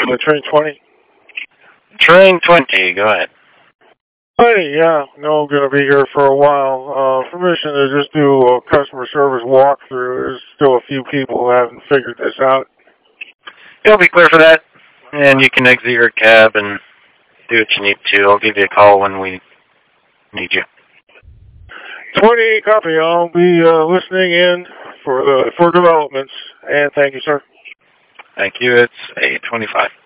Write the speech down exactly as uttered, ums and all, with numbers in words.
Uh, train twenty. Train twenty, go ahead. Hey, yeah, no, I'm going to be here for a while. Uh, permission to just do a customer service walkthrough. There's still a few people who haven't figured this out. You'll be clear for that, and you can exit your cab and do what you need to. I'll give you a call when we need you. twenty, copy. I'll be uh, listening in for the for developments. And thank you, sir. Thank you. It's eight twenty-five.